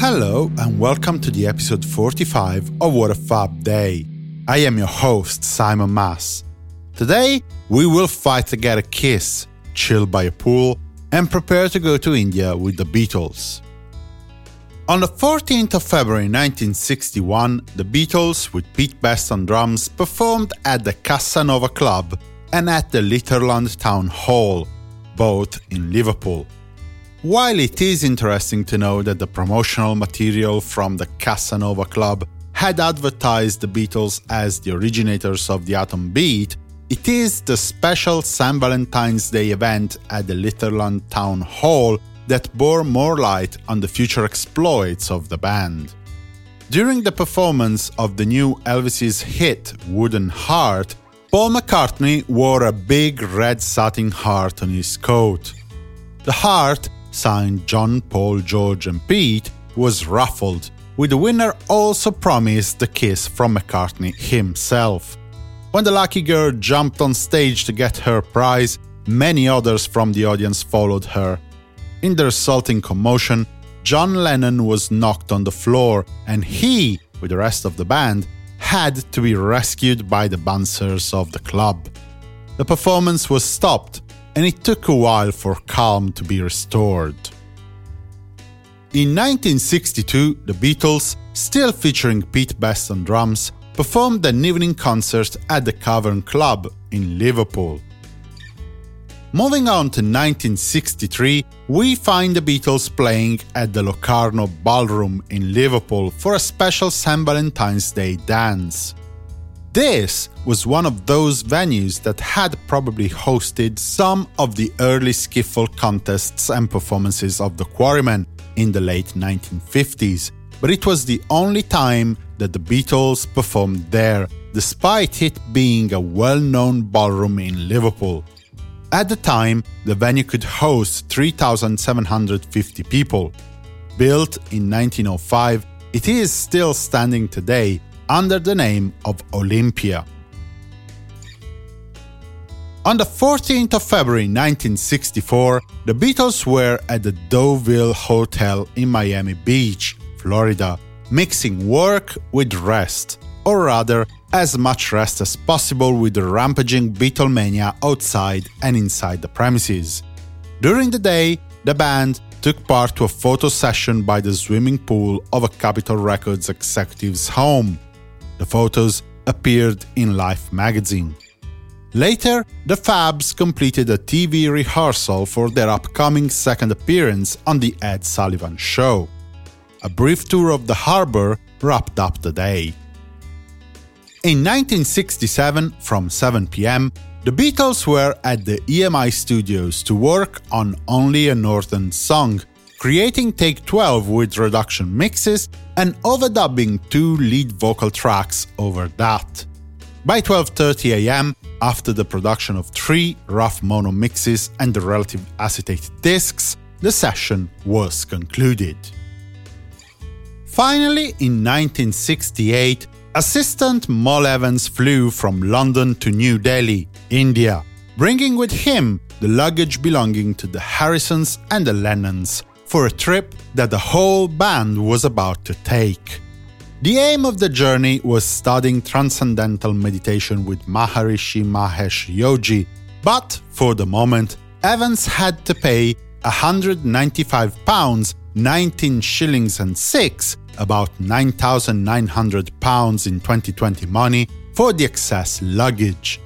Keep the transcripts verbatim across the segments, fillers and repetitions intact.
Hello and welcome to the episode forty-five of What a Fab Day. I am your host, Simon Mas. Today, we will fight to get a kiss, chill by a pool, and prepare to go to India with the Beatles. On the fourteenth of February nineteen sixty-one, the Beatles, with Pete Best on drums, performed at the Casanova Club and at the Litherland Town Hall, both in Liverpool. While it is interesting to know that the promotional material from the Casanova Club had advertised the Beatles as the originators of the Atom Beat, it is the special Saint Valentine's Day event at the Litherland Town Hall that bore more light on the future exploits of the band. During the performance of the new Elvis's hit Wooden Heart, Paul McCartney wore a big red satin heart on his coat. The heart, signed John, Paul, George and Pete, was ruffled, with the winner also promised the kiss from McCartney himself. When the lucky girl jumped on stage to get her prize, many others from the audience followed her. In the resulting commotion, John Lennon was knocked on the floor and he, with the rest of the band, had to be rescued by the bouncers of the club. The performance was stopped, and it took a while for calm to be restored. In nineteen sixty-two, the Beatles, still featuring Pete Best on drums, performed an evening concert at the Cavern Club in Liverpool. Moving on to nineteen sixty-three, we find the Beatles playing at the Locarno Ballroom in Liverpool for a special Saint Valentine's Day dance. This was one of those venues that had probably hosted some of the early skiffle contests and performances of the Quarrymen in the late nineteen fifties, but it was the only time that the Beatles performed there, despite it being a well-known ballroom in Liverpool. At the time, the venue could host three thousand seven hundred fifty people. Built in nineteen oh five, it is still standing today under the name of Olympia. On the fourteenth of February nineteen sixty-four, the Beatles were at the Deauville Hotel in Miami Beach, Florida, mixing work with rest, or rather, as much rest as possible with the rampaging Beatlemania outside and inside the premises. During the day, the band took part to a photo session by the swimming pool of a Capitol Records executive's home. The photos appeared in Life magazine. Later, the Fabs completed a T V rehearsal for their upcoming second appearance on The Ed Sullivan Show. A brief tour of the harbor wrapped up the day. In nineteen sixty-seven, from seven p.m, the Beatles were at the E M I studios to work on Only a Northern Song, creating Take twelve with reduction mixes and overdubbing two lead vocal tracks over that. By twelve thirty a.m, after the production of three rough mono mixes and the relative acetate discs, the session was concluded. Finally, in nineteen sixty-eight, assistant Mal Evans flew from London to New Delhi, India, bringing with him the luggage belonging to the Harrisons and the Lennons for a trip that the whole band was about to take. The aim of the journey was studying transcendental meditation with Maharishi Mahesh Yogi, but for the moment, Evans had to pay one hundred ninety-five pounds, nineteen shillings and six, about nine thousand nine hundred pounds in twenty twenty money, for the excess luggage.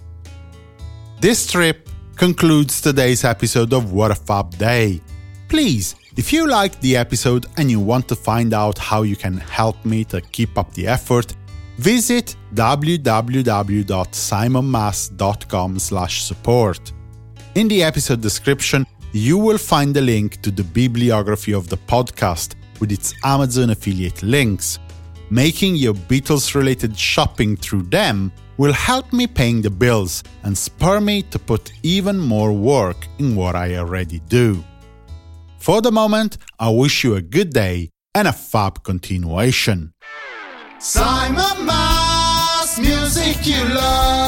This trip concludes today's episode of What a Fab Day. Please, if you liked the episode and you want to find out how you can help me to keep up the effort, visit w w w dot simon mas dot com slash support. In the episode description, you will find a link to the bibliography of the podcast with its Amazon affiliate links. Making your Beatles-related shopping through them will help me paying the bills and spur me to put even more work in what I already do. For the moment, I wish you a good day and a fab continuation. Simon Mas, music you love.